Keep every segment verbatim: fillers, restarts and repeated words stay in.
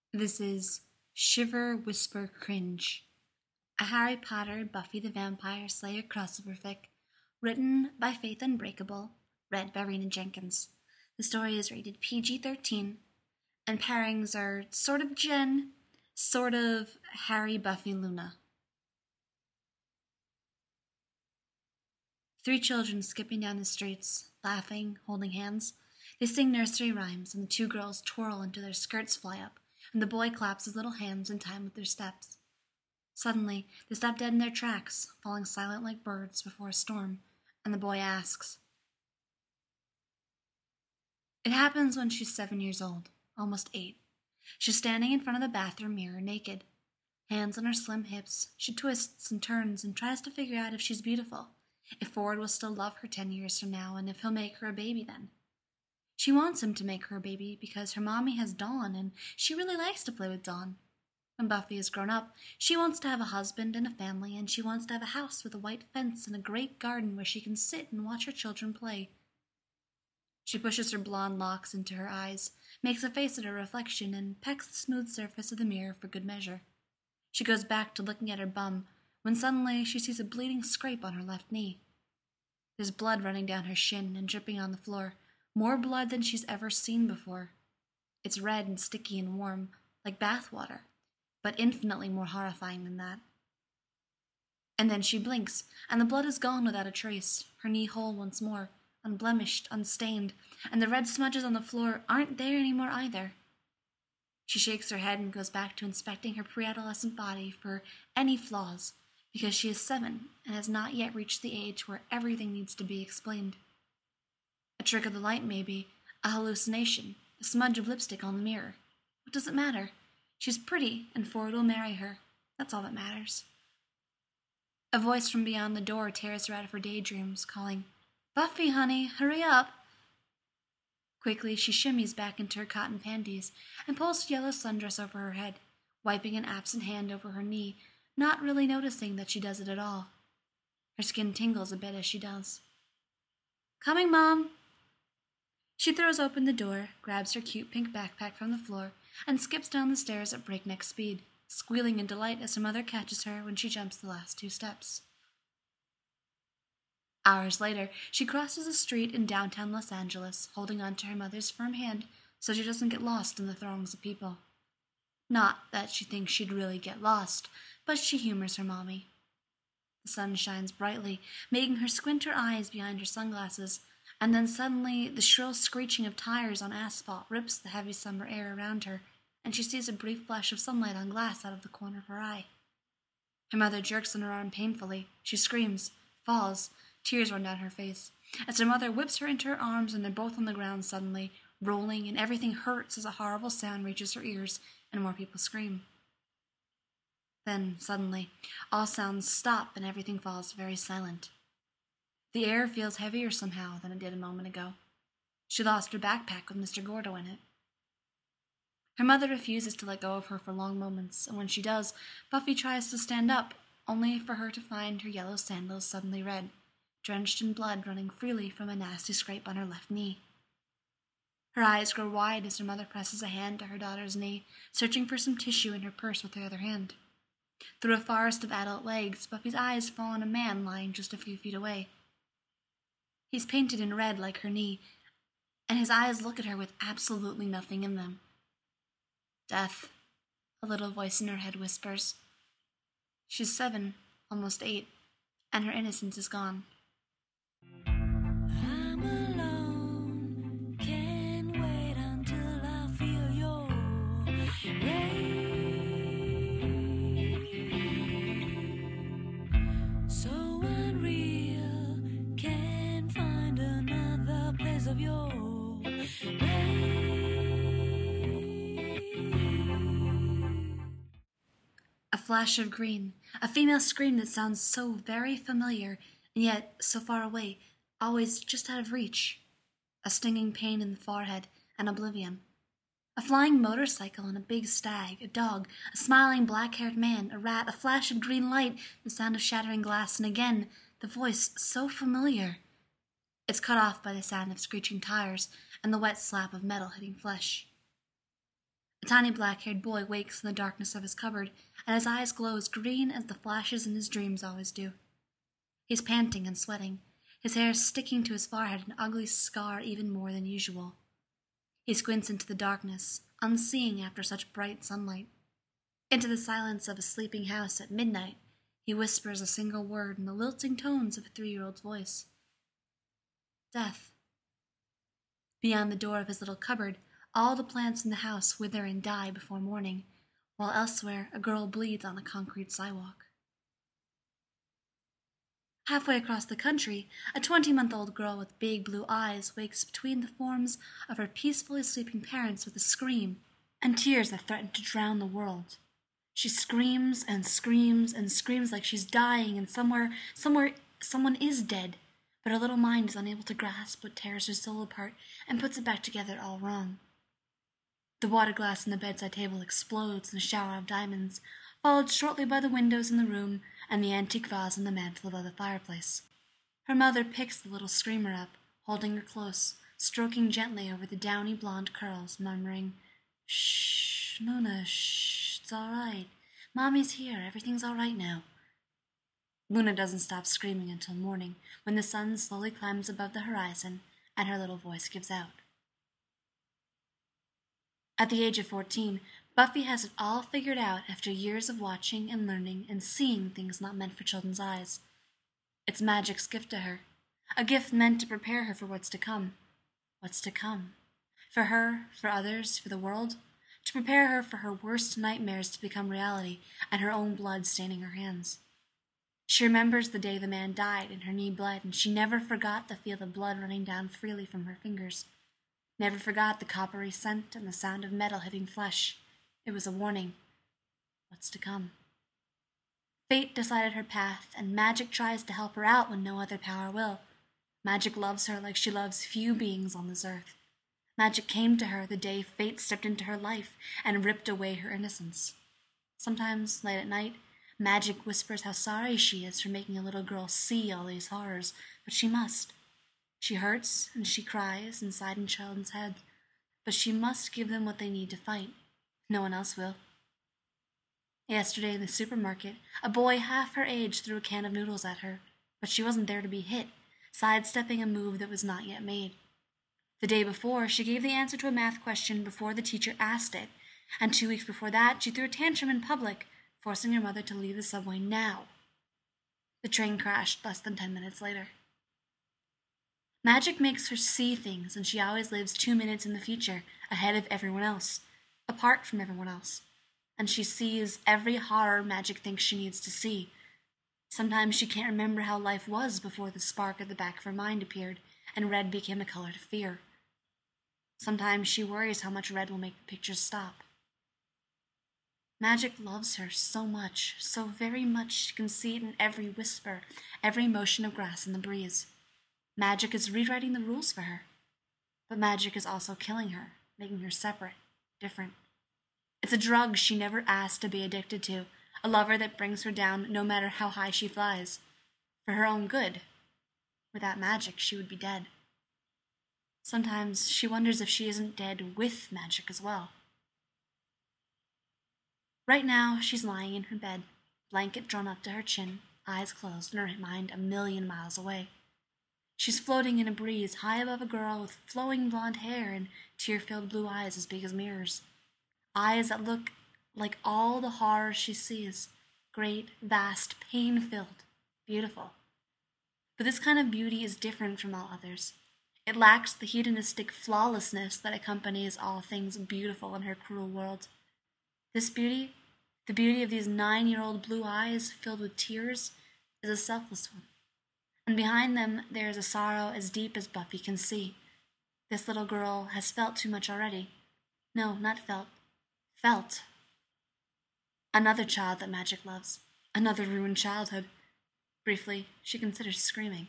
This is Shiver, Whisper, Cringe, a Harry Potter Buffy the Vampire Slayer crossover fic, written by Faith Unbreakable, read by Rena Jenkins. The story is rated P G thirteen, and pairings are sort of Jen, sort of Harry, Buffy, Luna. Three children skipping down the streets, laughing, holding hands. They sing nursery rhymes, and the two girls twirl until their skirts fly up, and the boy claps his little hands in time with their steps. Suddenly, they stop dead in their tracks, falling silent like birds before a storm, and the boy asks. It happens when she's seven years old, almost eight. She's standing in front of the bathroom mirror naked. Hands on her slim hips, she twists and turns and tries to figure out if she's beautiful, if Ford will still love her ten years from now, and if he'll make her a baby then. She wants him to make her a baby because her mommy has Dawn, and she really likes to play with Dawn. When Buffy is grown up, she wants to have a husband and a family, and she wants to have a house with a white fence and a great garden where she can sit and watch her children play. She pushes her blonde locks into her eyes, makes a face at her reflection, and pecks the smooth surface of the mirror for good measure. She goes back to looking at her bum, when suddenly she sees a bleeding scrape on her left knee. There's blood running down her shin and dripping on the floor, more blood than she's ever seen before. It's red and sticky and warm, like bath water, but infinitely more horrifying than that. And then she blinks, and the blood is gone without a trace, her knee whole once more, unblemished, unstained, and the red smudges on the floor aren't there anymore either. She shakes her head and goes back to inspecting her pre-adolescent body for any flaws, because she is seven and has not yet reached the age where everything needs to be explained. A trick of the light, maybe, a hallucination, a smudge of lipstick on the mirror. What does it matter? She's pretty, and Ford will marry her. That's all that matters. A voice from beyond the door tears her out of her daydreams, calling, "Buffy, honey, hurry up!" Quickly, she shimmies back into her cotton panties and pulls a yellow sundress over her head, wiping an absent hand over her knee, not really noticing that she does it at all. Her skin tingles a bit as she does. "Coming, Mom!" She throws open the door, grabs her cute pink backpack from the floor, and skips down the stairs at breakneck speed, squealing in delight as her mother catches her when she jumps the last two steps. Hours later, she crosses a street in downtown Los Angeles, holding on to her mother's firm hand so she doesn't get lost in the throngs of people. Not that she thinks she'd really get lost, but she humors her mommy. The sun shines brightly, making her squint her eyes behind her sunglasses, and then suddenly the shrill screeching of tires on asphalt rips the heavy summer air around her, and she sees a brief flash of sunlight on glass out of the corner of her eye. Her mother jerks on her arm painfully. She screams, falls, tears run down her face, as her mother whips her into her arms, and they're both on the ground suddenly, rolling, and everything hurts as a horrible sound reaches her ears, and more people scream. Then, suddenly, all sounds stop and everything falls very silent. The air feels heavier somehow than it did a moment ago. She lost her backpack with Mister Gordo in it. Her mother refuses to let go of her for long moments, and when she does, Buffy tries to stand up, only for her to find her yellow sandals suddenly red, drenched in blood running freely from a nasty scrape on her left knee. Her eyes grow wide as her mother presses a hand to her daughter's knee, searching for some tissue in her purse with her other hand. Through a forest of adult legs, Buffy's eyes fall on a man lying just a few feet away. He's painted in red like her knee, and his eyes look at her with absolutely nothing in them. Death, a little voice in her head whispers. She's seven, almost eight, and her innocence is gone. I'm alone, can't wait until I feel your rain. So unreal, can't find another place of your rain. A flash of green, a female scream that sounds so very familiar, and yet so far away, always just out of reach. A stinging pain in the forehead, and oblivion. A flying motorcycle and a big stag, a dog, a smiling black-haired man, a rat, a flash of green light, the sound of shattering glass, and again, the voice so familiar. It's cut off by the sound of screeching tires and the wet slap of metal hitting flesh. A tiny black-haired boy wakes in the darkness of his cupboard, and his eyes glow as green as the flashes in his dreams always do. He's panting and sweating, his hair sticking to his forehead, an ugly scar even more than usual. He squints into the darkness, unseeing after such bright sunlight. Into the silence of a sleeping house at midnight, he whispers a single word in the lilting tones of a three-year-old's voice. Death. Beyond the door of his little cupboard, all the plants in the house wither and die before morning, while elsewhere a girl bleeds on a concrete sidewalk. Halfway across the country, a twenty-month-old girl with big blue eyes wakes between the forms of her peacefully sleeping parents with a scream and tears that threaten to drown the world. She screams and screams and screams like she's dying, and somewhere, somewhere, someone is dead, but her little mind is unable to grasp what tears her soul apart and puts it back together all wrong. The water glass on the bedside table explodes in a shower of diamonds, followed shortly by the windows in the room and the antique vase on the mantel above the fireplace. Her mother picks the little screamer up, holding her close, stroking gently over the downy blonde curls, murmuring, "Shh, Luna, shh, it's all right. Mommy's here, everything's all right now." Luna doesn't stop screaming until morning, when the sun slowly climbs above the horizon and her little voice gives out. At the age of fourteen, Buffy has it all figured out after years of watching and learning and seeing things not meant for children's eyes. It's magic's gift to her, a gift meant to prepare her for what's to come. What's to come? For her, for others, for the world? To prepare her for her worst nightmares to become reality and her own blood staining her hands. She remembers the day the man died and her knee bled, and she never forgot to feel the blood running down freely from her fingers. Never forgot the coppery scent and the sound of metal hitting flesh. It was a warning. What's to come? Fate decided her path, and magic tries to help her out when no other power will. Magic loves her like she loves few beings on this earth. Magic came to her the day fate stepped into her life and ripped away her innocence. Sometimes, late at night, magic whispers how sorry she is for making a little girl see all these horrors, but she must. She hurts and she cries inside in children's heads, but she must give them what they need to fight. No one else will. Yesterday in the supermarket, a boy half her age threw a can of noodles at her, but she wasn't there to be hit, sidestepping a move that was not yet made. The day before, she gave the answer to a math question before the teacher asked it, and two weeks before that, she threw a tantrum in public, forcing her mother to leave the subway now. The train crashed less than ten minutes later. Magic makes her see things, and she always lives two minutes in the future, ahead of everyone else, apart from everyone else. And she sees every horror magic thinks she needs to see. Sometimes she can't remember how life was before the spark at the back of her mind appeared, and red became a color to fear. Sometimes she worries how much red will make the pictures stop. Magic loves her so much, so very much she can see it in every whisper, every motion of grass in the breeze. Magic is rewriting the rules for her. But magic is also killing her, making her separate, different. It's a drug she never asked to be addicted to, a lover that brings her down no matter how high she flies. For her own good. Without magic, she would be dead. Sometimes she wonders if she isn't dead with magic as well. Right now, she's lying in her bed, blanket drawn up to her chin, eyes closed, and her mind a million miles away. She's floating in a breeze high above a girl with flowing blonde hair and tear-filled blue eyes as big as mirrors. Eyes that look like all the horror she sees. Great, vast, pain-filled, beautiful. But this kind of beauty is different from all others. It lacks the hedonistic flawlessness that accompanies all things beautiful in her cruel world. This beauty, the beauty of these nine-year-old blue eyes filled with tears, is a selfless one. And behind them there is a sorrow as deep as Buffy can see. This little girl has felt too much already. No, not felt. Felt. Another child that magic loves. Another ruined childhood. Briefly, she considers screaming.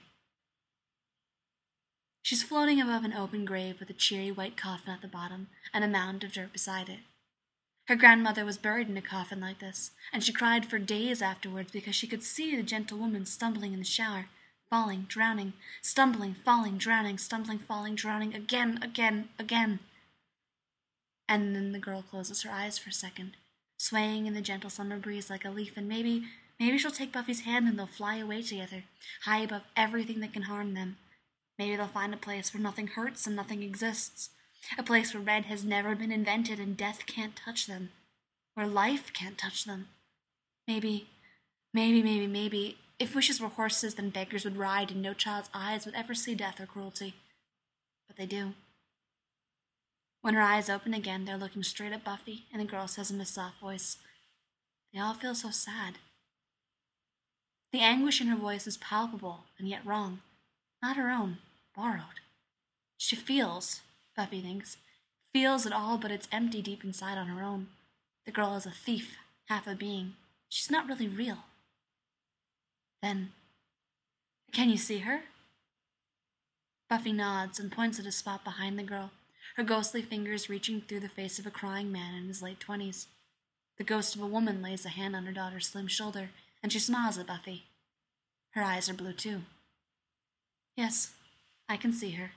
She's floating above an open grave with a cheery white coffin at the bottom and a mound of dirt beside it. Her grandmother was buried in a coffin like this, and she cried for days afterwards because she could see the gentle woman stumbling in the shower, falling, drowning, stumbling, falling, drowning, stumbling, falling, drowning, again, again, again. And then the girl closes her eyes for a second, swaying in the gentle summer breeze like a leaf, and maybe, maybe she'll take Buffy's hand and they'll fly away together, high above everything that can harm them. Maybe they'll find a place where nothing hurts and nothing exists, a place where red has never been invented and death can't touch them, where life can't touch them. Maybe, maybe, maybe, maybe, if wishes were horses, then beggars would ride and no child's eyes would ever see death or cruelty. But they do. When her eyes open again, they're looking straight at Buffy, and the girl says in a soft voice, "They all feel so sad." The anguish in her voice is palpable and yet wrong, not her own, borrowed. She feels, Buffy thinks, feels it all, but it's empty deep inside on her own. The girl is a thief, half a being. She's not really real. Then, "Can you see her?" Buffy nods and points at a spot behind the girl, her ghostly fingers reaching through the face of a crying man in his late twenties. The ghost of a woman lays a hand on her daughter's slim shoulder, and she smiles at Buffy. Her eyes are blue too. "Yes, I can see her."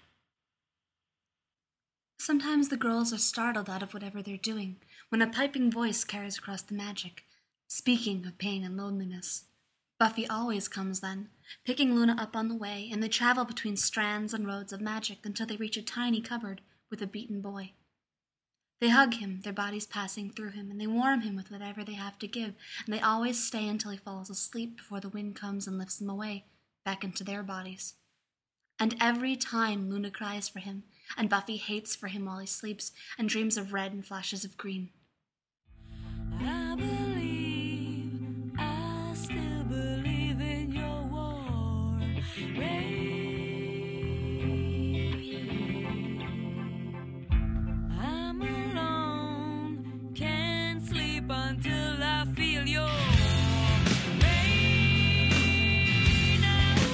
Sometimes the girls are startled out of whatever they're doing when a piping voice carries across the magic, speaking of pain and loneliness. Buffy always comes then, picking Luna up on the way, and they travel between strands and roads of magic until they reach a tiny cupboard with a beaten boy. They hug him, their bodies passing through him, and they warm him with whatever they have to give, and they always stay until he falls asleep before the wind comes and lifts him away, back into their bodies. And every time Luna cries for him, and Buffy hates for him while he sleeps, and dreams of red and flashes of green. I believe, I still believe in your war. I'm alone, can't sleep until I feel your rain.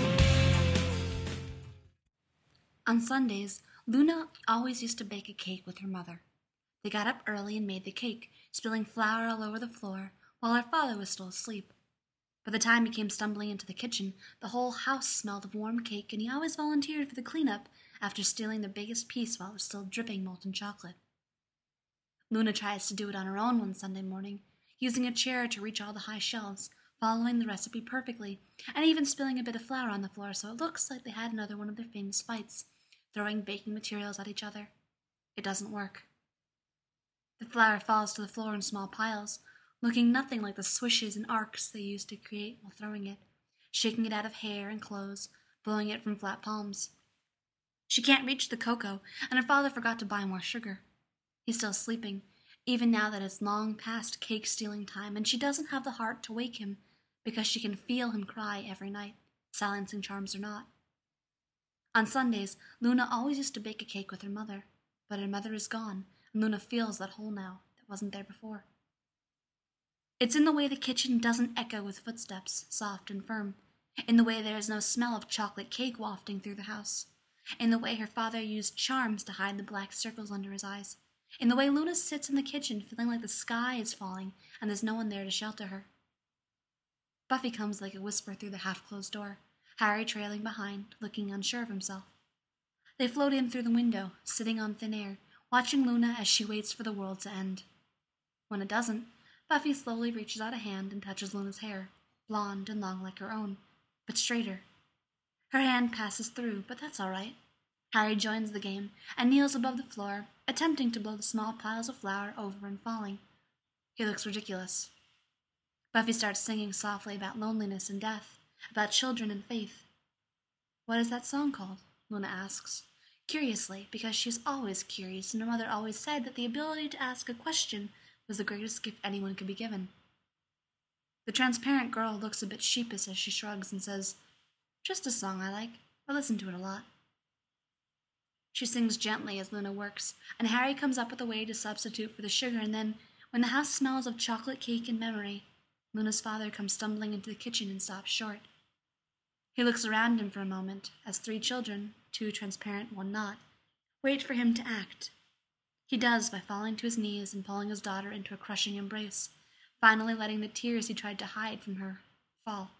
On Sundays, Luna always used to bake a cake with her mother. They got up early and made the cake, spilling flour all over the floor, while her father was still asleep. By the time he came stumbling into the kitchen, the whole house smelled of warm cake, and he always volunteered for the cleanup after stealing the biggest piece while it was still dripping molten chocolate. Luna tries to do it on her own one Sunday morning, using a chair to reach all the high shelves, following the recipe perfectly, and even spilling a bit of flour on the floor so it looks like they had another one of their famous fights, throwing baking materials at each other. It doesn't work. The flour falls to the floor in small piles, looking nothing like the swishes and arcs they used to create while throwing it, shaking it out of hair and clothes, blowing it from flat palms. She can't reach the cocoa, and her father forgot to buy more sugar. He's still sleeping, even now that it's long past cake-stealing time, and she doesn't have the heart to wake him because she can feel him cry every night, silencing charms or not. On Sundays, Luna always used to bake a cake with her mother, but her mother is gone, and Luna feels that hole now that wasn't there before. It's in the way the kitchen doesn't echo with footsteps, soft and firm, in the way there is no smell of chocolate cake wafting through the house, in the way her father used charms to hide the black circles under his eyes, in the way Luna sits in the kitchen feeling like the sky is falling and there's no one there to shelter her. Buffy comes like a whisper through the half-closed door, Harry trailing behind, looking unsure of himself. They float in through the window, sitting on thin air, watching Luna as she waits for the world to end. When it doesn't, Buffy slowly reaches out a hand and touches Luna's hair, blonde and long like her own, but straighter. Her hand passes through, but that's all right. Harry joins the game and kneels above the floor, attempting to blow the small piles of flour over and falling. He looks ridiculous. Buffy starts singing softly about loneliness and death, about children and faith. "What is that song called?" Luna asks, curiously, because she's always curious, and her mother always said that the ability to ask a question was the greatest gift anyone could be given. The transparent girl looks a bit sheepish as she shrugs and says, "Just a song I like. I listen to it a lot." She sings gently as Luna works, and Harry comes up with a way to substitute for the sugar, and then, when the house smells of chocolate cake and memory, Luna's father comes stumbling into the kitchen and stops short. He looks around him for a moment, as three children, two transparent, one not, wait for him to act. He does by falling to his knees and pulling his daughter into a crushing embrace, finally letting the tears he tried to hide from her fall.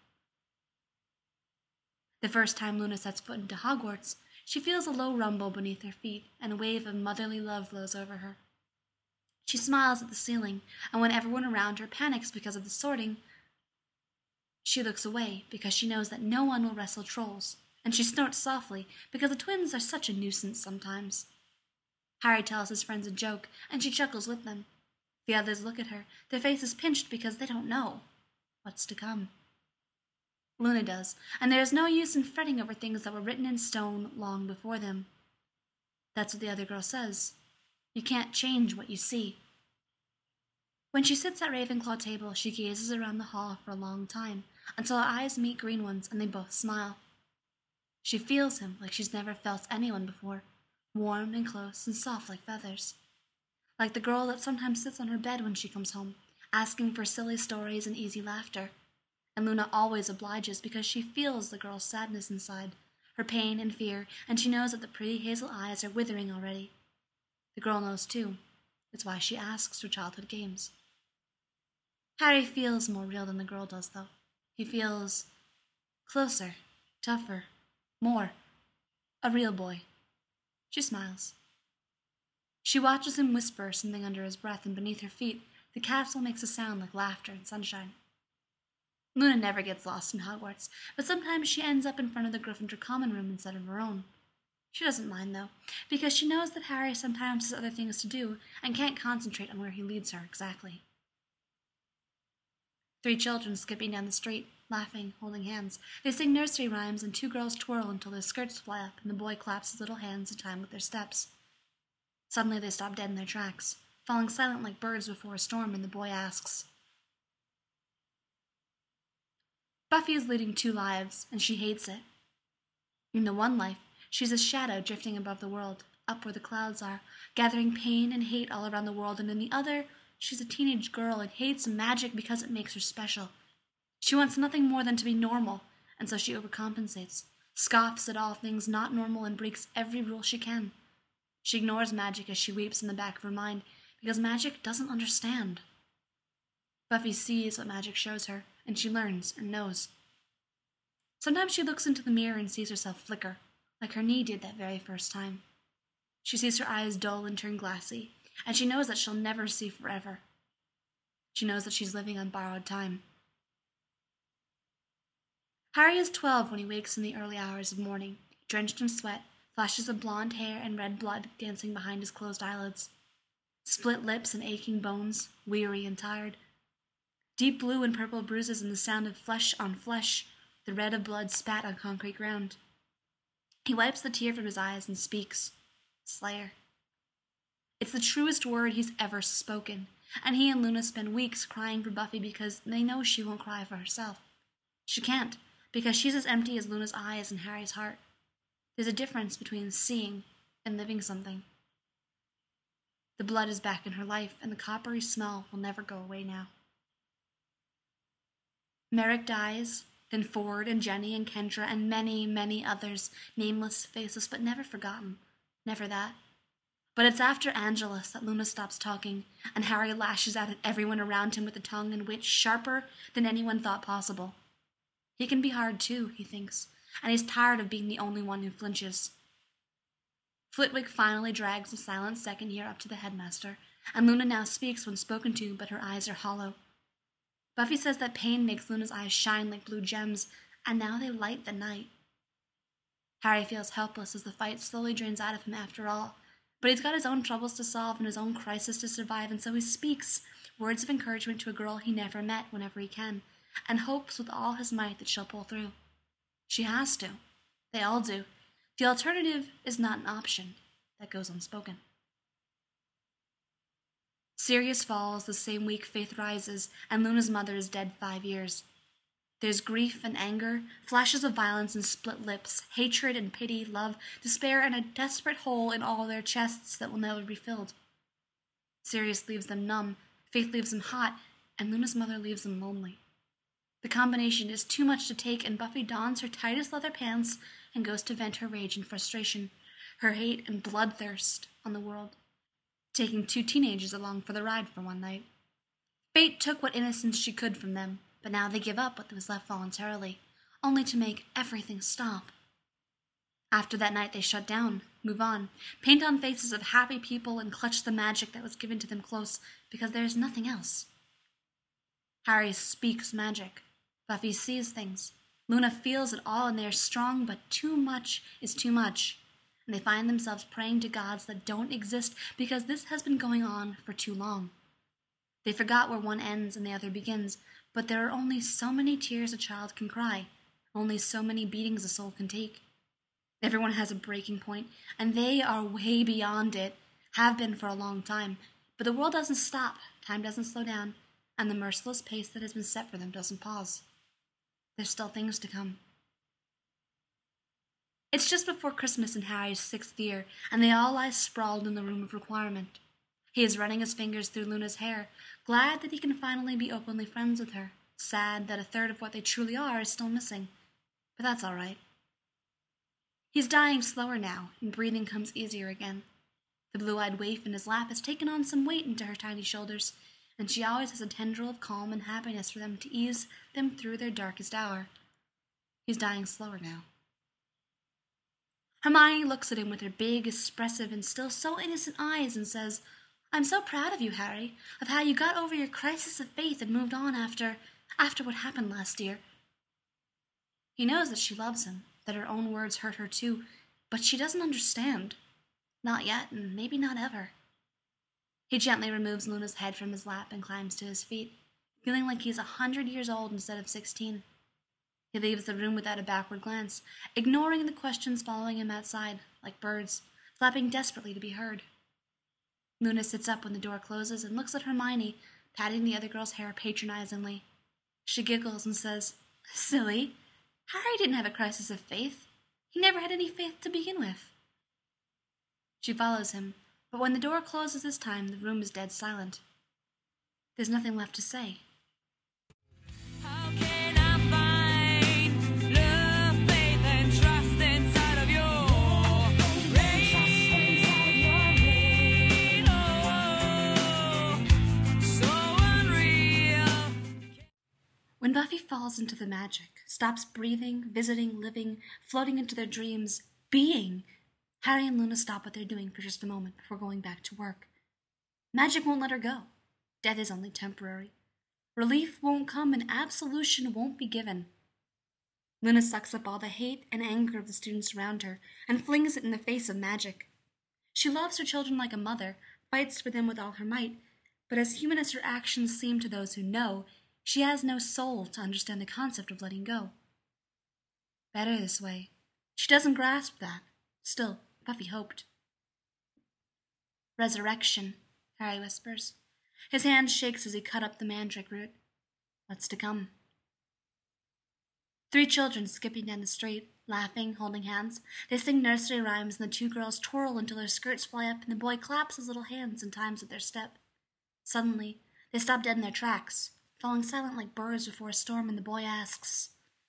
The first time Luna sets foot into Hogwarts, she feels a low rumble beneath her feet, and a wave of motherly love flows over her. She smiles at the ceiling, and when everyone around her panics because of the sorting, she looks away because she knows that no one will wrestle trolls, and she snorts softly because the twins are such a nuisance sometimes. Harry tells his friends a joke, and she chuckles with them. The others look at her, their faces pinched because they don't know what's to come. Luna does, and there is no use in fretting over things that were written in stone long before them. That's what the other girl says. You can't change what you see. When she sits at Ravenclaw table, she gazes around the hall for a long time, until her eyes meet Green One's and they both smile. She feels him like she's never felt anyone before, warm and close and soft like feathers. Like the girl that sometimes sits on her bed when she comes home, asking for silly stories and easy laughter. And Luna always obliges because she feels the girl's sadness inside, her pain and fear, and she knows that the pretty hazel eyes are withering already. The girl knows too. It's why she asks for childhood games. Harry feels more real than the girl does, though. He feels closer, tougher, more. A real boy. She smiles. She watches him whisper something under his breath, and beneath her feet, the castle makes a sound like laughter and sunshine. Luna never gets lost in Hogwarts, but sometimes she ends up in front of the Gryffindor common room instead of her own. She doesn't mind, though, because she knows that Harry sometimes has other things to do and can't concentrate on where he leads her exactly. Three children skipping down the street, laughing, holding hands. They sing nursery rhymes, and two girls twirl until their skirts fly up, and the boy claps his little hands in time with their steps. Suddenly they stop dead in their tracks, falling silent like birds before a storm, and the boy asks, Buffy is leading two lives, and she hates it. In the one life, she's a shadow drifting above the world, up where the clouds are, gathering pain and hate all around the world, and in the other, she's a teenage girl and hates magic because it makes her special. She wants nothing more than to be normal, and so she overcompensates, scoffs at all things not normal, and breaks every rule she can. She ignores magic as she weeps in the back of her mind, because magic doesn't understand. Buffy sees what magic shows her, and she learns and knows. Sometimes she looks into the mirror and sees herself flicker, like her knee did that very first time. She sees her eyes dull and turn glassy, and she knows that she'll never see forever. She knows that she's living on borrowed time. Harry is twelve when he wakes in the early hours of morning, drenched in sweat, flashes of blonde hair and red blood dancing behind his closed eyelids. Split lips and aching bones, weary and tired. Deep blue and purple bruises and the sound of flesh on flesh, the red of blood spat on concrete ground. He wipes the tear from his eyes and speaks, Slayer. It's the truest word he's ever spoken, and he and Luna spend weeks crying for Buffy because they know she won't cry for herself. She can't, because she's as empty as Luna's eyes and Harry's heart. There's a difference between seeing and living something. The blood is back in her life, and the coppery smell will never go away now. Merrick dies, then Ford and Jenny and Kendra and many, many others, nameless, faceless, but never forgotten. Never that. But it's after Angelus that Luna stops talking, and Harry lashes out at everyone around him with a tongue and wit sharper than anyone thought possible. He can be hard too, he thinks, and he's tired of being the only one who flinches. Flitwick finally drags the silent second year up to the headmaster, and Luna now speaks when spoken to, but her eyes are hollow. Buffy says that pain makes Luna's eyes shine like blue gems, and now they light the night. Harry feels helpless as the fight slowly drains out of him after all, but he's got his own troubles to solve and his own crisis to survive, and so he speaks words of encouragement to a girl he never met whenever he can, and hopes with all his might that she'll pull through. She has to. They all do. The alternative is not an option. That goes unspoken. Sirius falls the same week Faith rises, and Luna's mother is dead five years. There's grief and anger, flashes of violence and split lips, hatred and pity, love, despair, and a desperate hole in all their chests that will never be filled. Sirius leaves them numb, Faith leaves them hot, and Luna's mother leaves them lonely. The combination is too much to take, and Buffy dons her tightest leather pants and goes to vent her rage and frustration, her hate and bloodthirst on the world, taking two teenagers along for the ride for one night. Fate took what innocence she could from them, but now they give up what was left voluntarily, only to make everything stop. After that night they shut down, move on, paint on faces of happy people, and clutch the magic that was given to them close, because there is nothing else. Harry speaks magic. Buffy sees things. Luna feels it all, and they are strong, but too much is too much. And they find themselves praying to gods that don't exist because this has been going on for too long. They forgot where one ends and the other begins, but there are only so many tears a child can cry, only so many beatings a soul can take. Everyone has a breaking point, and they are way beyond it, have been for a long time, but the world doesn't stop, time doesn't slow down, and the merciless pace that has been set for them doesn't pause. There's still things to come. It's just before Christmas in Harry's sixth year, and they all lie sprawled in the room of requirement. He is running his fingers through Luna's hair, glad that he can finally be openly friends with her, sad that a third of what they truly are is still missing. But that's all right. He's dying slower now, and breathing comes easier again. The blue-eyed waif in his lap has taken on some weight into her tiny shoulders, and she always has a tendril of calm and happiness for them to ease them through their darkest hour. He's dying slower now. Hermione looks at him with her big, expressive, and still so innocent eyes and says, "I'm so proud of you, Harry, of how you got over your crisis of faith and moved on after, after what happened last year." He knows that she loves him, that her own words hurt her too, but she doesn't understand. Not yet, and maybe not ever. He gently removes Luna's head from his lap and climbs to his feet, feeling like he's a hundred years old instead of sixteen. He leaves the room without a backward glance, ignoring the questions following him outside, like birds, flapping desperately to be heard. Luna sits up when the door closes and looks at Hermione, patting the other girl's hair patronizingly. She giggles and says, "Silly, Harry didn't have a crisis of faith. He never had any faith to begin with." She follows him, but when the door closes this time, the room is dead silent. There's nothing left to say. How can I find love, faith, and trust inside of your rain? Oh, so unreal. When Buffy falls into the magic, stops breathing, visiting, living, floating into their dreams, being, Harry and Luna stop what they're doing for just a moment before going back to work. Magic won't let her go. Death is only temporary. Relief won't come and absolution won't be given. Luna sucks up all the hate and anger of the students around her and flings it in the face of magic. She loves her children like a mother, fights for them with all her might, but as human as her actions seem to those who know, she has no soul to understand the concept of letting go. Better this way. She doesn't grasp that. Still, Buffy hoped. "Resurrection," Harry whispers. His hand shakes as he cut up the mandrake root. What's to come? Three children skipping down the street, laughing, holding hands. They sing nursery rhymes, and the two girls twirl until their skirts fly up, and the boy claps his little hands in time with their step. Suddenly, they stop dead in their tracks, falling silent like birds before a storm, and the boy asks.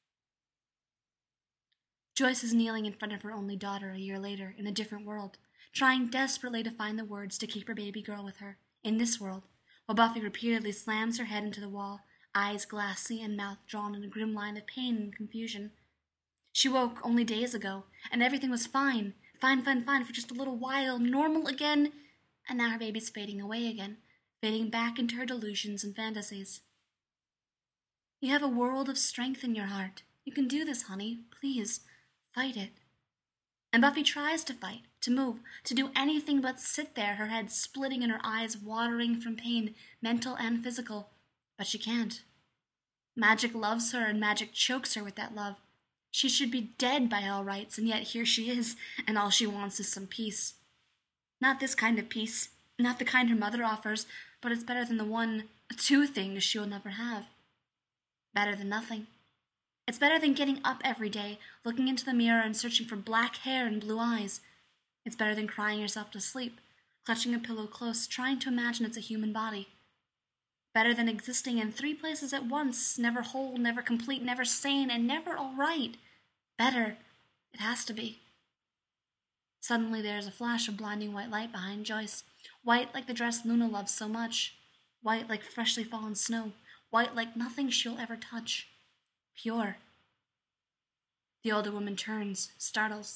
Joyce is kneeling in front of her only daughter a year later, in a different world, trying desperately to find the words to keep her baby girl with her, in this world, while Buffy repeatedly slams her head into the wall, eyes glassy and mouth drawn in a grim line of pain and confusion. She woke only days ago, and everything was fine, fine, fine, fine for just a little while, normal again, and now her baby's fading away again, fading back into her delusions and fantasies. You have a world of strength in your heart. You can do this, honey. Please, fight it. And Buffy tries to fight, to move, to do anything but sit there, her head splitting and her eyes watering from pain, mental and physical. But she can't. Magic loves her, and magic chokes her with that love. She should be dead by all rights, and yet here she is, and all she wants is some peace. Not this kind of peace, not the kind her mother offers, but it's better than the one, two things she'll never have. Better than nothing. It's better than getting up every day, looking into the mirror and searching for black hair and blue eyes. It's better than crying yourself to sleep, clutching a pillow close, trying to imagine it's a human body. Better than existing in three places at once, never whole, never complete, never sane, and never all right. Better. It has to be. Suddenly there is a flash of blinding white light behind Joyce, white like the dress Luna loves so much, white like freshly fallen snow, white like nothing she'll ever touch. Pure. The older woman turns, startles,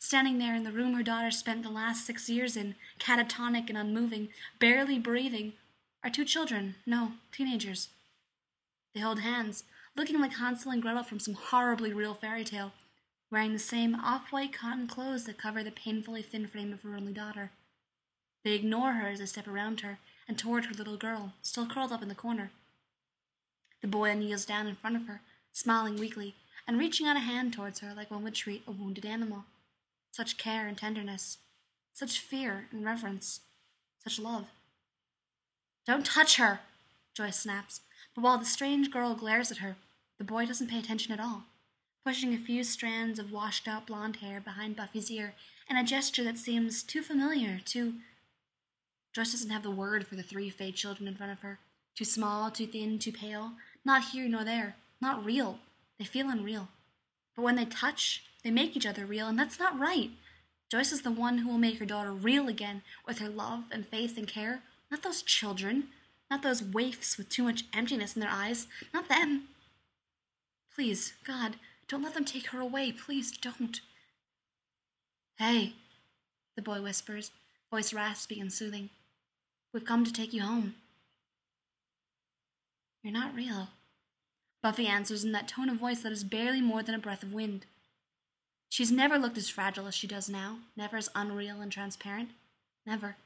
standing there in the room her daughter spent the last six years in, catatonic and unmoving, barely breathing, are two children, no, teenagers. They hold hands, looking like Hansel and Gretel from some horribly real fairy tale, wearing the same off-white cotton clothes that cover the painfully thin frame of her only daughter. They ignore her as they step around her and toward her little girl, still curled up in the corner. The boy kneels down in front of her, smiling weakly, and reaching out a hand towards her like one would treat a wounded animal. Such care and tenderness, such fear and reverence, such love. "Don't touch her," Joyce snaps, but while the strange girl glares at her, the boy doesn't pay attention at all, pushing a few strands of washed-out blonde hair behind Buffy's ear in a gesture that seems too familiar, too... Joyce doesn't have the word for the three Fae children in front of her. Too small, too thin, too pale, not here nor there, not real. They feel unreal. But when they touch, they make each other real, and that's not right. Joyce is the one who will make her daughter real again with her love and faith and care, not those children, not those waifs with too much emptiness in their eyes, not them. Please, God, don't let them take her away. Please don't. "Hey," the boy whispers, voice raspy and soothing. "We've come to take you home." "You're not real," Buffy answers in that tone of voice that is barely more than a breath of wind. She's never looked as fragile as she does now, never as unreal and transparent. Never.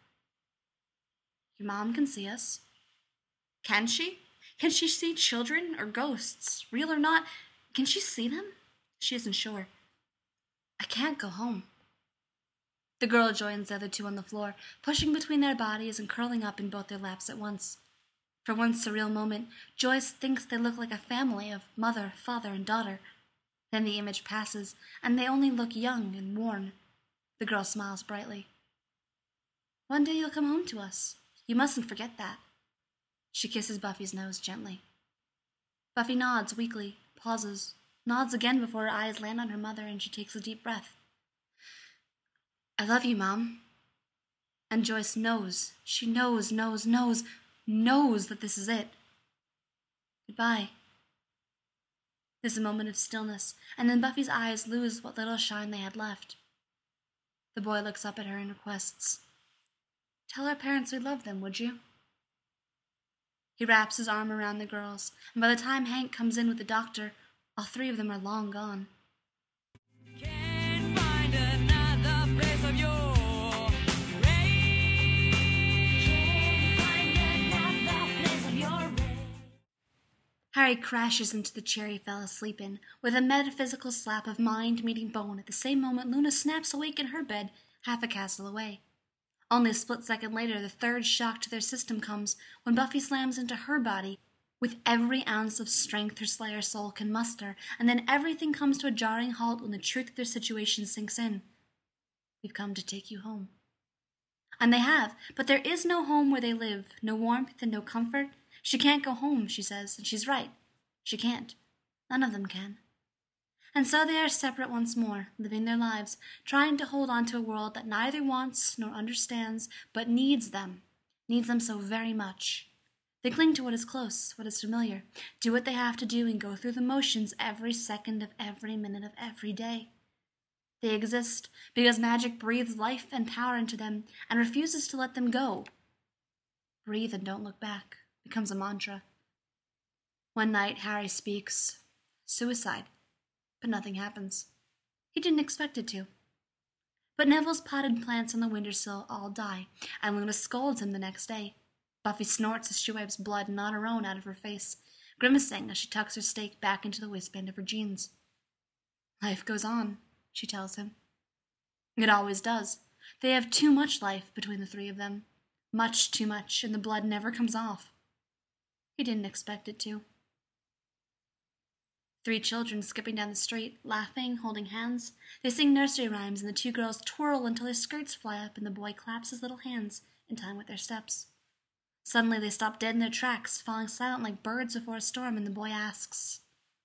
"Your mom can see us." Can she? Can she see children or ghosts, real or not? Can she see them? She isn't sure. "I can't go home." The girl joins the other two on the floor, pushing between their bodies and curling up in both their laps at once. For one surreal moment, Joyce thinks they look like a family of mother, father, and daughter. Then the image passes, and they only look young and worn. The girl smiles brightly. "One day you'll come home to us. You mustn't forget that." She kisses Buffy's nose gently. Buffy nods weakly, pauses, nods again before her eyes land on her mother, and she takes a deep breath. "I love you, Mom." And Joyce knows, she knows, knows, knows, knows that this is it. "Goodbye." There's a moment of stillness, and then Buffy's eyes lose what little shine they had left. The boy looks up at her and requests, "Tell our parents we love them, would you?" He wraps his arm around the girls, and by the time Hank comes in with the doctor, all three of them are long gone. Can't find another place of your rain. Can't find another place of your rain. Harry crashes into the chair he fell asleep in, with a metaphysical slap of mind meeting bone at the same moment Luna snaps awake in her bed, half a castle away. Only a split second later, the third shock to their system comes when Buffy slams into her body with every ounce of strength her Slayer soul can muster, and then everything comes to a jarring halt when the truth of their situation sinks in. "We've come to take you home." And they have, but there is no home where they live, no warmth and no comfort. She can't go home, she says, and she's right. She can't. None of them can. And so they are separate once more, living their lives, trying to hold on to a world that neither wants nor understands, but needs them, needs them so very much. They cling to what is close, what is familiar, do what they have to do, and go through the motions every second of every minute of every day. They exist because magic breathes life and power into them and refuses to let them go. Breathe and don't look back becomes a mantra. One night, Harry speaks, "Suicide," but nothing happens. He didn't expect it to. But Neville's potted plants on the windowsill all die, and Luna scolds him the next day. Buffy snorts as she wipes blood not her own out of her face, grimacing as she tucks her stake back into the waistband of her jeans. "Life goes on," she tells him. It always does. They have too much life between the three of them. Much too much, and the blood never comes off. He didn't expect it to. Three children skipping down the street, laughing, holding hands. They sing nursery rhymes, and the two girls twirl until their skirts fly up, and the boy claps his little hands in time with their steps. Suddenly they stop dead in their tracks, falling silent like birds before a storm, and the boy asks.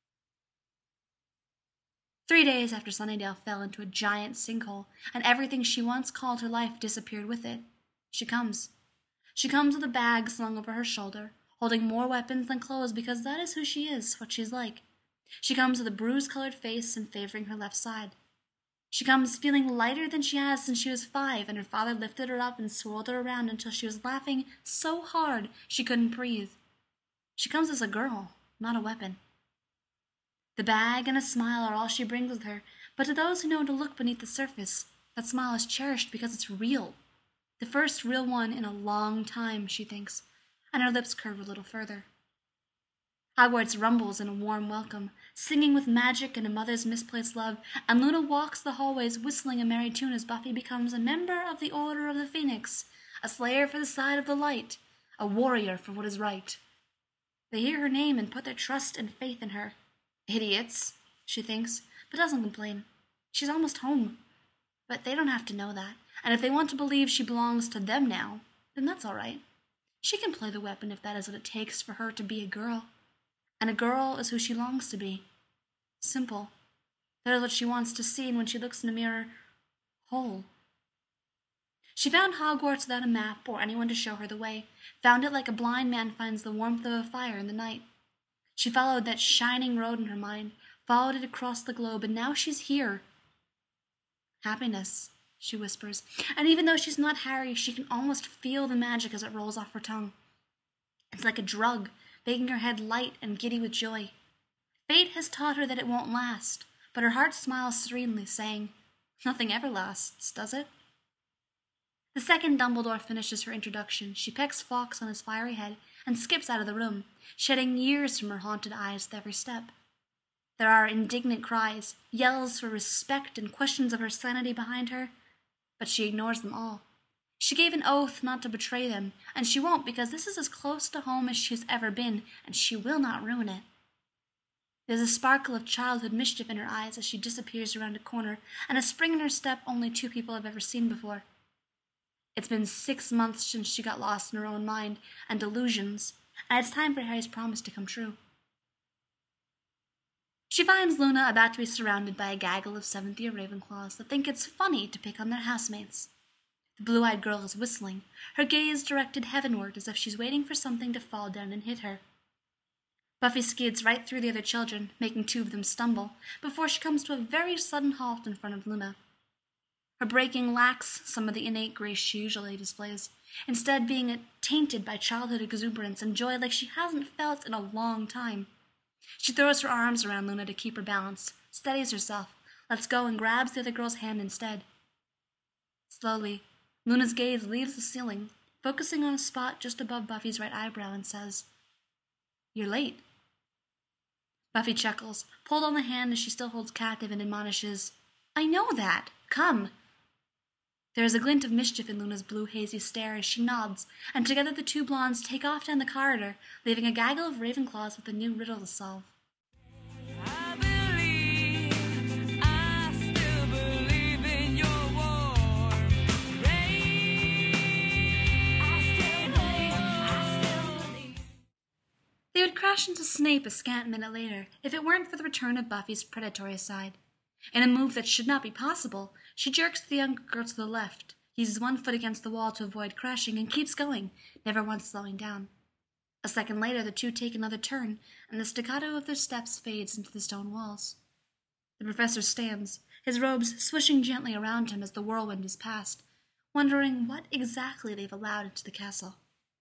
Three days after Sunnydale fell into a giant sinkhole, and everything she once called her life disappeared with it, she comes. She comes with a bag slung over her shoulder, holding more weapons than clothes because that is who she is, what she's like. She comes with a bruise-colored face and favoring her left side. She comes feeling lighter than she has since she was five, and her father lifted her up and swirled her around until she was laughing so hard she couldn't breathe. She comes as a girl, not a weapon. The bag and a smile are all she brings with her, but to those who know to look beneath the surface, that smile is cherished because it's real. The first real one in a long time, she thinks, and her lips curve a little further. Hogwarts rumbles in a warm welcome, singing with magic and a mother's misplaced love, and Luna walks the hallways whistling a merry tune as Buffy becomes a member of the Order of the Phoenix, a slayer for the side of the light, a warrior for what is right. They hear her name and put their trust and faith in her. Idiots, she thinks, but doesn't complain. She's almost home. But they don't have to know that, and if they want to believe she belongs to them now, then that's all right. She can play the weapon if that is what it takes for her to be a girl. And a girl is who she longs to be. Simple. That is what she wants to see when she looks in the mirror. Whole. She found Hogwarts without a map or anyone to show her the way, found it like a blind man finds the warmth of a fire in the night. She followed that shining road in her mind, followed it across the globe, and now she's here. Happiness, she whispers, and even though she's not Harry, she can almost feel the magic as it rolls off her tongue. It's like a drug, making her head light and giddy with joy. Fate has taught her that it won't last, but her heart smiles serenely, saying, "Nothing ever lasts, does it?" The second Dumbledore finishes her introduction, she pecks Fawkes on his fiery head and skips out of the room, shedding years from her haunted eyes with every step. There are indignant cries, yells for respect, and questions of her sanity behind her, but she ignores them all. She gave an oath not to betray them, and she won't because this is as close to home as she has ever been, and she will not ruin it. There's a sparkle of childhood mischief in her eyes as she disappears around a corner, and a spring in her step only two people have ever seen before. It's been six months since she got lost in her own mind and delusions, and it's time for Harry's promise to come true. She finds Luna about to be surrounded by a gaggle of seventh-year Ravenclaws that think it's funny to pick on their housemates. The blue-eyed girl is whistling, her gaze directed heavenward as if she's waiting for something to fall down and hit her. Buffy skids right through the other children, making two of them stumble, before she comes to a very sudden halt in front of Luna. Her breaking lacks some of the innate grace she usually displays, instead being tainted by childhood exuberance and joy like she hasn't felt in a long time. She throws her arms around Luna to keep her balance, steadies herself, lets go and grabs the other girl's hand instead. Slowly, Luna's gaze leaves the ceiling, focusing on a spot just above Buffy's right eyebrow and says, "You're late." Buffy chuckles, pulled on the hand as she still holds captive and admonishes, "I know that. Come." There is a glint of mischief in Luna's blue hazy stare as she nods, and together the two blondes take off down the corridor, leaving a gaggle of Ravenclaws with a new riddle to solve. I believe, I still believe in your war. Rain. I still believe, I still believe. They would crash into Snape a scant minute later if it weren't for the return of Buffy's predatory side. In a move that should not be possible, she jerks the younger girl to the left, uses one foot against the wall to avoid crashing, and keeps going, never once slowing down. A second later, the two take another turn, and the staccato of their steps fades into the stone walls. The professor stands, his robes swishing gently around him as the whirlwind is past, wondering what exactly they've allowed into the castle.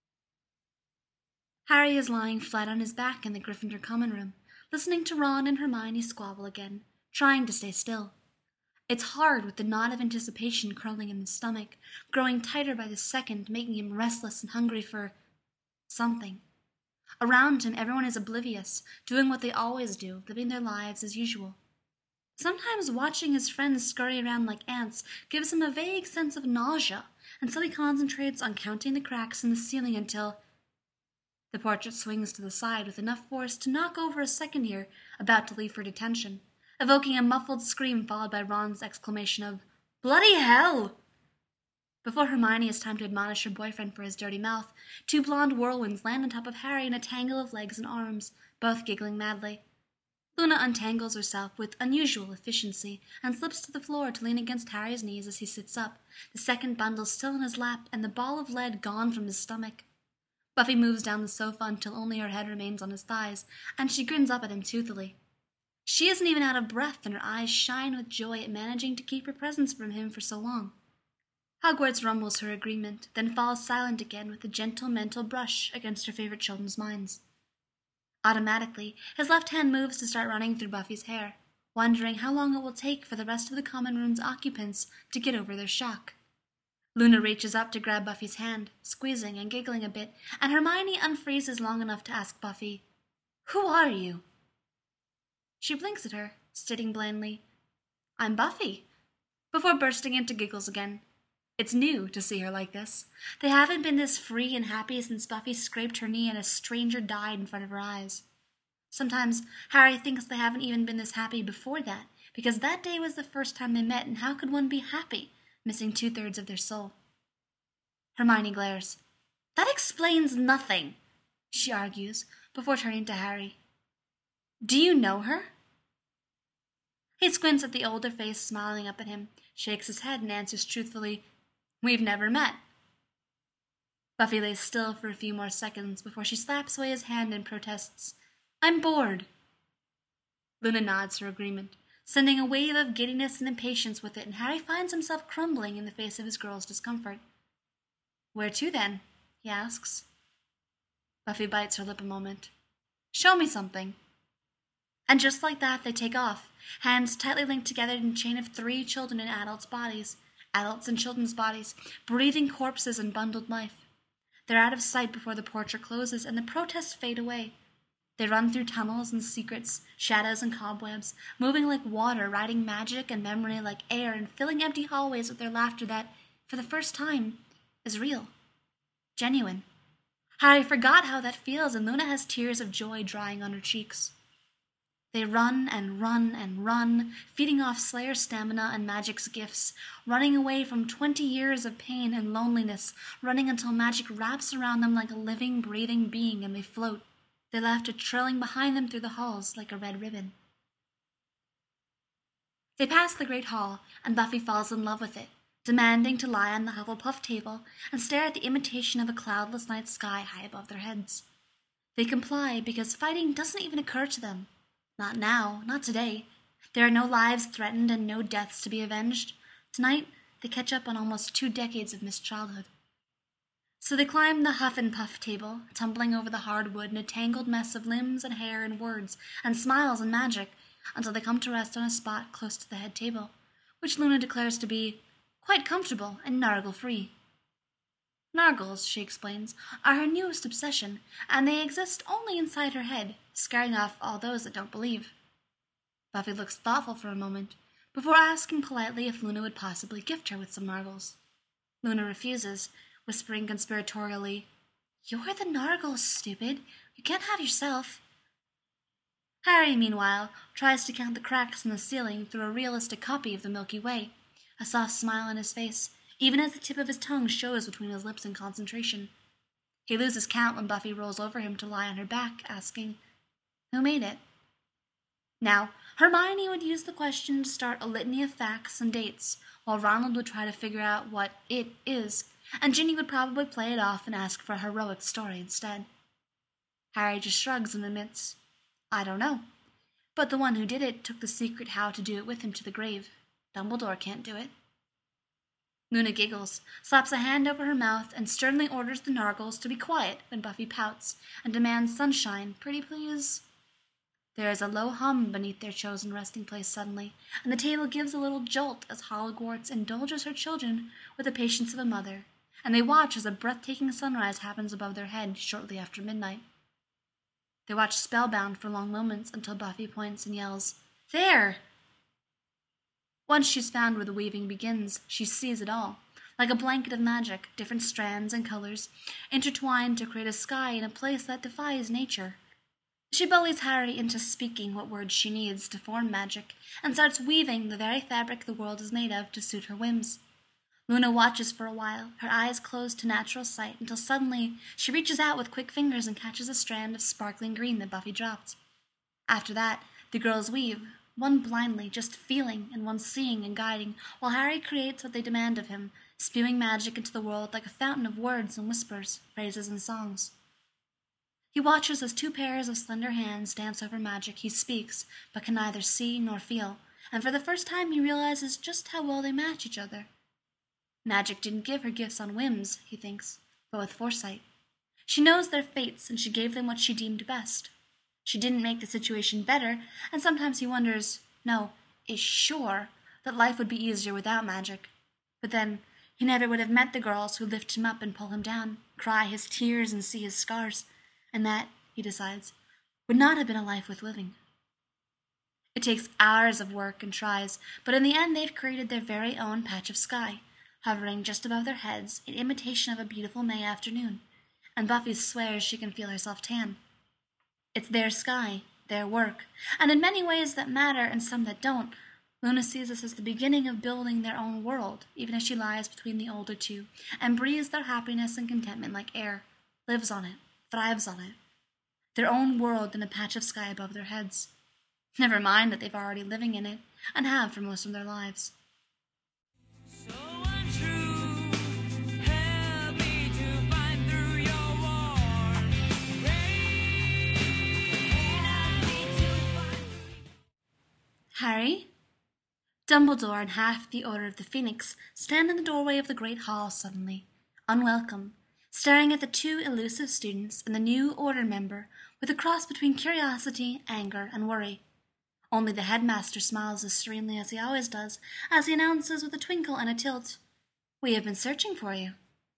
Harry is lying flat on his back in the Gryffindor common room, listening to Ron and Hermione squabble again, trying to stay still. It's hard with the knot of anticipation curling in his stomach, growing tighter by the second, making him restless and hungry for something. Around him, everyone is oblivious, doing what they always do, living their lives as usual. Sometimes watching his friends scurry around like ants gives him a vague sense of nausea, and so he concentrates on counting the cracks in the ceiling until the portrait swings to the side with enough force to knock over a second year about to leave for detention, evoking a muffled scream followed by Ron's exclamation of, "Bloody hell!" Before Hermione has time to admonish her boyfriend for his dirty mouth, two blonde whirlwinds land on top of Harry in a tangle of legs and arms, both giggling madly. Luna untangles herself with unusual efficiency and slips to the floor to lean against Harry's knees as he sits up, the second bundle still in his lap and the ball of lead gone from his stomach. Buffy moves down the sofa until only her head remains on his thighs, and she grins up at him toothily. She isn't even out of breath, and her eyes shine with joy at managing to keep her presence from him for so long. Hogwarts rumbles her agreement, then falls silent again with a gentle mental brush against her favorite children's minds. Automatically, his left hand moves to start running through Buffy's hair, wondering how long it will take for the rest of the common room's occupants to get over their shock. Luna reaches up to grab Buffy's hand, squeezing and giggling a bit, and Hermione unfreezes long enough to ask Buffy, "Who are you?" She blinks at her, stating blandly, "I'm Buffy," before bursting into giggles again. It's new to see her like this. They haven't been this free and happy since Buffy scraped her knee and a stranger died in front of her eyes. Sometimes Harry thinks they haven't even been this happy before that, because that day was the first time they met, and how could one be happy, missing two-thirds of their soul? Hermione glares. "That explains nothing," she argues, before turning to Harry. "Do you know her?" He squints at the older face smiling up at him, shakes his head, and answers truthfully, "We've never met." Buffy lays still for a few more seconds before she slaps away his hand and protests, "I'm bored." Luna nods her agreement, sending a wave of giddiness and impatience with it, and Harry finds himself crumbling in the face of his girl's discomfort. "Where to, then?" he asks. Buffy bites her lip a moment. "Show me something." And just like that, they take off, hands tightly linked together in a chain of three children in adults' bodies, adults in children's bodies, breathing corpses and bundled life. They're out of sight before the portrait closes, and the protests fade away. They run through tunnels and secrets, shadows and cobwebs, moving like water, riding magic and memory like air, and filling empty hallways with their laughter that, for the first time, is real. Genuine. Harry forgot how that feels, and Luna has tears of joy drying on her cheeks. They run and run and run, feeding off Slayer's stamina and magic's gifts, running away from twenty years of pain and loneliness, running until magic wraps around them like a living, breathing being, and they float, their laughter trailing behind them through the halls like a red ribbon. They pass the great hall, and Buffy falls in love with it, demanding to lie on the Hufflepuff table and stare at the imitation of a cloudless night sky high above their heads. They comply because fighting doesn't even occur to them. Not now, not today. There are no lives threatened and no deaths to be avenged. Tonight, they catch up on almost two decades of missed childhood. So they climb the Huff and Puff table, tumbling over the hard wood in a tangled mess of limbs and hair and words and smiles and magic, until they come to rest on a spot close to the head table, which Luna declares to be quite comfortable and Nargle-free. Nargles, she explains, are her newest obsession, and they exist only inside her head, scaring off all those that don't believe. Buffy looks thoughtful for a moment, before asking politely if Luna would possibly gift her with some Nargles. Luna refuses, whispering conspiratorially, "You're the Nargles, stupid. You can't have yourself." Harry, meanwhile, tries to count the cracks in the ceiling through a realistic copy of the Milky Way, a soft smile on his face, even as the tip of his tongue shows between his lips in concentration. He loses count when Buffy rolls over him to lie on her back, asking, "Who made it?" Now, Hermione would use the question to start a litany of facts and dates, while Ronald would try to figure out what it is, and Ginny would probably play it off and ask for a heroic story instead. Harry just shrugs and admits, "I don't know. But the one who did it took the secret how to do it with him to the grave. Dumbledore can't do it." Luna giggles, slaps a hand over her mouth, and sternly orders the Nargles to be quiet when Buffy pouts and demands sunshine, pretty please. There is a low hum beneath their chosen resting place suddenly, and the table gives a little jolt as Hogwarts indulges her children with the patience of a mother, and they watch as a breathtaking sunrise happens above their head shortly after midnight. They watch spellbound for long moments until Buffy points and yells, "There!" Once she's found where the weaving begins, she sees it all, like a blanket of magic, different strands and colors, intertwined to create a sky in a place that defies nature. She bullies Harry into speaking what words she needs to form magic, and starts weaving the very fabric the world is made of to suit her whims. Luna watches for a while, her eyes closed to natural sight, until suddenly she reaches out with quick fingers and catches a strand of sparkling green that Buffy dropped. After that, the girls weave, one blindly, just feeling, and one seeing and guiding, while Harry creates what they demand of him, spewing magic into the world like a fountain of words and whispers, phrases and songs. He watches as two pairs of slender hands dance over magic he speaks but can neither see nor feel, and for the first time he realizes just how well they match each other. Magic didn't give her gifts on whims, he thinks, but with foresight. She knows their fates, and she gave them what she deemed best. She didn't make the situation better, and sometimes he wonders, no, is sure, that life would be easier without magic. But then, he never would have met the girls who lift him up and pull him down, cry his tears and see his scars, and that, he decides, would not have been a life worth living. It takes hours of work and tries, but in the end they've created their very own patch of sky, hovering just above their heads in imitation of a beautiful May afternoon, and Buffy swears she can feel herself tan. It's their sky, their work, and in many ways that matter and some that don't, Luna sees this as the beginning of building their own world, even as she lies between the older two, and breathes their happiness and contentment like air, lives on it, thrives on it. Their own world in a patch of sky above their heads. Never mind that they've already living in it, and have for most of their lives. So untrue, help me to find through your warm rays. Help me to find Harry? Dumbledore and half the Order of the Phoenix stand in the doorway of the great hall suddenly, unwelcome, staring at the two elusive students and the new Order member with a cross between curiosity, anger, and worry. Only the headmaster smiles as serenely as he always does, as he announces with a twinkle and a tilt, "We have been searching for you."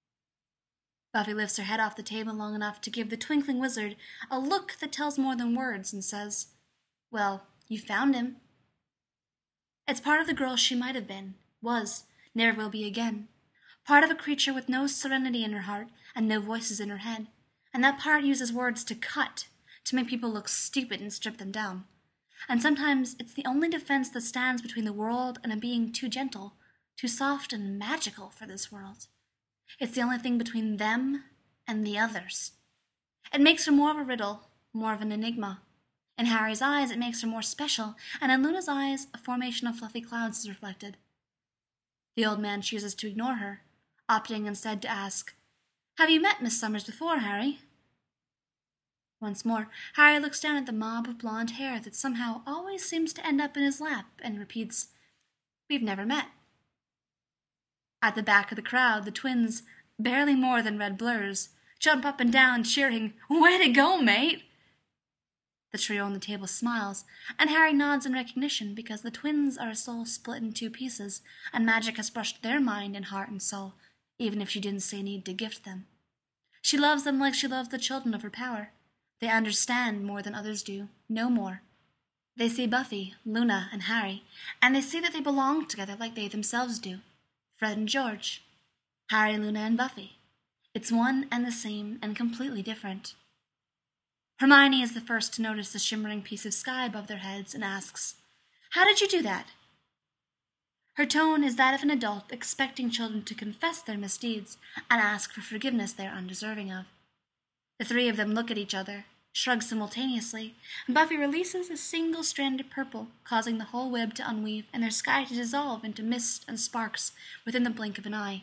Buffy lifts her head off the table long enough to give the twinkling wizard a look that tells more than words and says, "Well, you found him." It's part of the girl she might have been, was, never will be again. Part of a creature with no serenity in her heart and no voices in her head, and that part uses words to cut, to make people look stupid and strip them down. And sometimes it's the only defense that stands between the world and a being too gentle, too soft and magical for this world. It's the only thing between them and the others. It makes her more of a riddle, more of an enigma. In Harry's eyes, it makes her more special, and in Luna's eyes, a formation of fluffy clouds is reflected. The old man chooses to ignore her, opting instead to ask, "Have you met Miss Summers before, Harry?" Once more, Harry looks down at the mob of blonde hair that somehow always seems to end up in his lap, and repeats, "We've never met." At the back of the crowd, the twins, barely more than red blurs, jump up and down, cheering, "Way to go, mate!" The trio on the table smiles, and Harry nods in recognition because the twins are a soul split in two pieces, and magic has brushed their mind and heart and soul, even if she didn't see need to gift them. She loves them like she loves the children of her power. They understand more than others do, know more. They see Buffy, Luna, and Harry, and they see that they belong together like they themselves do. Fred and George. Harry, Luna, and Buffy. It's one and the same and completely different. Hermione is the first to notice the shimmering piece of sky above their heads and asks, "How did you do that?" Her tone is that of an adult expecting children to confess their misdeeds and ask for forgiveness they are undeserving of. The three of them look at each other, shrug simultaneously, and Buffy releases a single strand of purple, causing the whole web to unweave and their sky to dissolve into mist and sparks within the blink of an eye.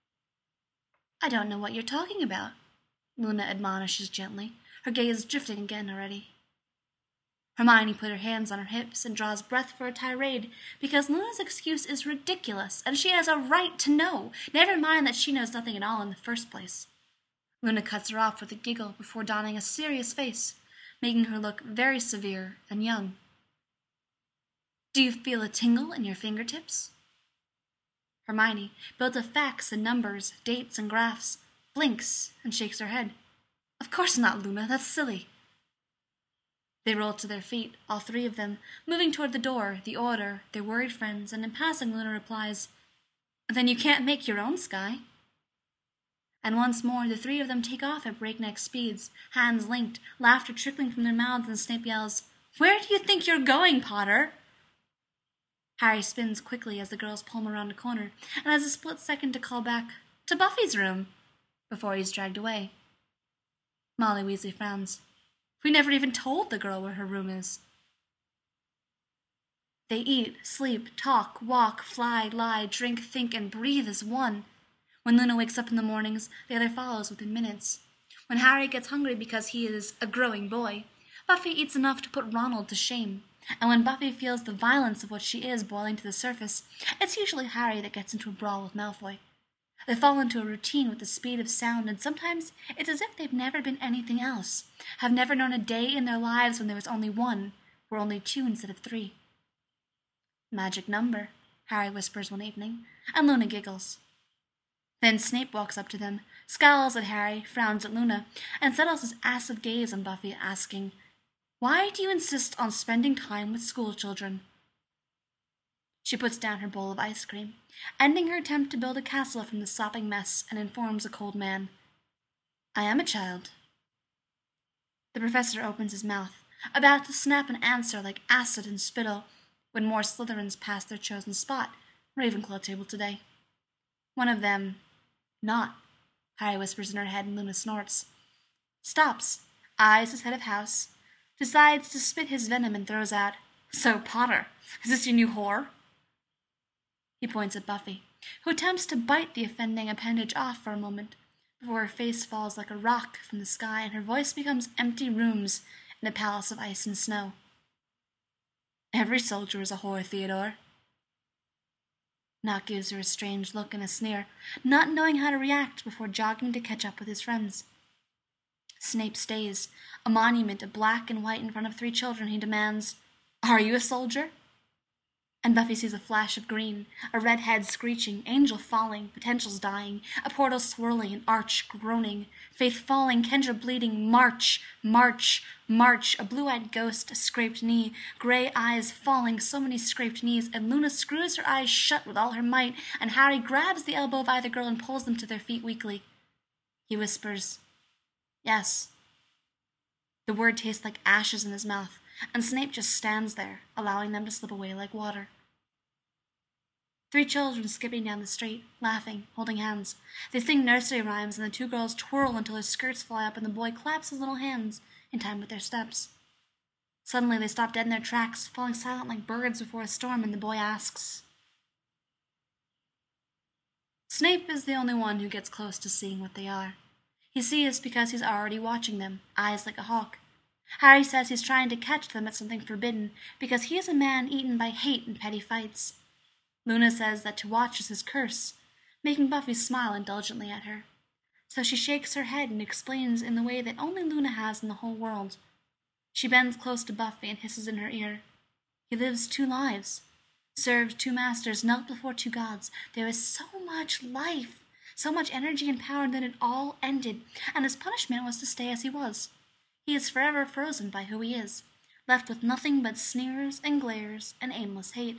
"I don't know what you're talking about," Luna admonishes gently, her gaze drifting again already. Hermione put her hands on her hips and draws breath for a tirade because Luna's excuse is ridiculous and she has a right to know, never mind that she knows nothing at all in the first place. Luna cuts her off with a giggle before donning a serious face, making her look very severe and young. "Do you feel a tingle in your fingertips?" Hermione, built of facts and numbers, dates and graphs, blinks and shakes her head. "Of course not, Luna, that's silly." They roll to their feet, all three of them, moving toward the door, the Order, their worried friends, and in passing Luna replies, "Then you can't make your own sky." And once more the three of them take off at breakneck speeds, hands linked, laughter trickling from their mouths, and Snape yells, "Where do you think you're going, Potter?" Harry spins quickly as the girls pull him around a corner, and has a split second to call back, "To Buffy's room," before he's dragged away. Molly Weasley frowns. "We never even told the girl where her room is." They eat, sleep, talk, walk, fly, lie, drink, think, and breathe as one. When Luna wakes up in the mornings, the other follows within minutes. When Harry gets hungry because he is a growing boy, Buffy eats enough to put Ronald to shame. And when Buffy feels the violence of what she is boiling to the surface, it's usually Harry that gets into a brawl with Malfoy. They fall into a routine with the speed of sound, and sometimes it's as if they've never been anything else, have never known a day in their lives when there was only one, or only two instead of three. Magic number, Harry whispers one evening, and Luna giggles. Then Snape walks up to them, scowls at Harry, frowns at Luna, and settles his acid gaze on Buffy, asking, "Why do you insist on spending time with school children?" She puts down her bowl of ice cream, ending her attempt to build a castle from the sopping mess, and informs a cold man, "I am a child." The professor opens his mouth, about to snap an answer like acid and spittle, when more Slytherins pass their chosen spot, Ravenclaw table today. One of them, not, Harry whispers in her head and Luna snorts, stops, eyes his head of house, decides to spit his venom and throws out, "So, Potter, is this your new whore?" He points at Buffy, who attempts to bite the offending appendage off for a moment, before her face falls like a rock from the sky and her voice becomes empty rooms in a palace of ice and snow. "Every soldier is a whore, Theodore." Nott gives her a strange look and a sneer, not knowing how to react before jogging to catch up with his friends. Snape stays, a monument of black and white in front of three children. He demands, "Are you a soldier?" And Buffy sees a flash of green, a red head screeching, Angel falling, Potentials dying, a portal swirling, an arch groaning, Faith falling, Kendra bleeding, march, march, march, a blue-eyed ghost, a scraped knee, gray eyes falling, so many scraped knees, and Luna screws her eyes shut with all her might, and Harry grabs the elbow of either girl and pulls them to their feet weakly. He whispers, "Yes." The word tastes like ashes in his mouth, and Snape just stands there, allowing them to slip away like water. Three children skipping down the street, laughing, holding hands. They sing nursery rhymes, and the two girls twirl until their skirts fly up, and the boy claps his little hands in time with their steps. Suddenly they stop dead in their tracks, falling silent like birds before a storm, and the boy asks. Snape is the only one who gets close to seeing what they are. He sees because he's already watching them, eyes like a hawk. Harry says he's trying to catch them at something forbidden, because he is a man eaten by hate and petty fights. Luna says that to watch is his curse, making Buffy smile indulgently at her. So she shakes her head and explains in the way that only Luna has in the whole world. She bends close to Buffy and hisses in her ear, "He lives two lives, served two masters, knelt before two gods. There is so much life, so much energy and power, and then it all ended, and his punishment was to stay as he was. He is forever frozen by who he is, left with nothing but sneers and glares and aimless hate."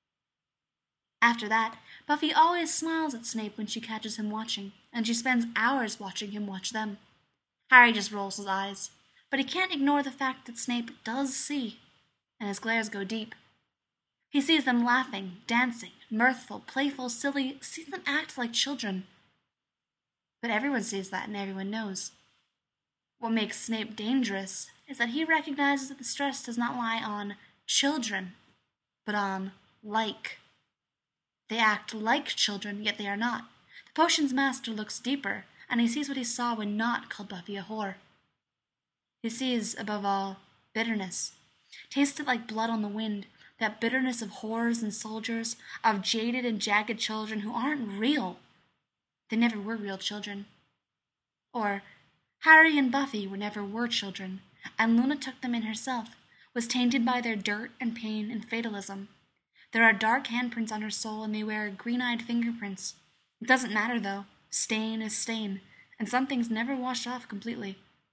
After that, Buffy always smiles at Snape when she catches him watching, and she spends hours watching him watch them. Harry just rolls his eyes, but he can't ignore the fact that Snape does see, and his glares go deep. He sees them laughing, dancing, mirthful, playful, silly, sees them act like children. But everyone sees that and everyone knows. What makes Snape dangerous is that he recognizes that the stress does not lie on children, but on like. They act like children, yet they are not. The potion's master looks deeper, and he sees what he saw when Nott called Buffy a whore. He sees, above all, bitterness. Tasted like blood on the wind, that bitterness of whores and soldiers, of jaded and jagged children who aren't real. They never were real children. Or, Harry and Buffy were never were children, and Luna took them in herself, was tainted by their dirt and pain and fatalism. There are dark handprints on her soul, and they wear green-eyed fingerprints. It doesn't matter, though. Stain is stain, and some things never wash off completely.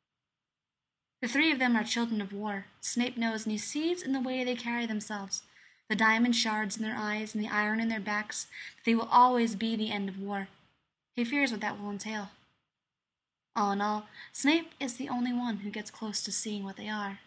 The three of them are children of war. Snape knows, and he sees in the way they carry themselves, the diamond shards in their eyes and the iron in their backs, that they will always be the end of war. He fears what that will entail. All in all, Snape is the only one who gets close to seeing what they are.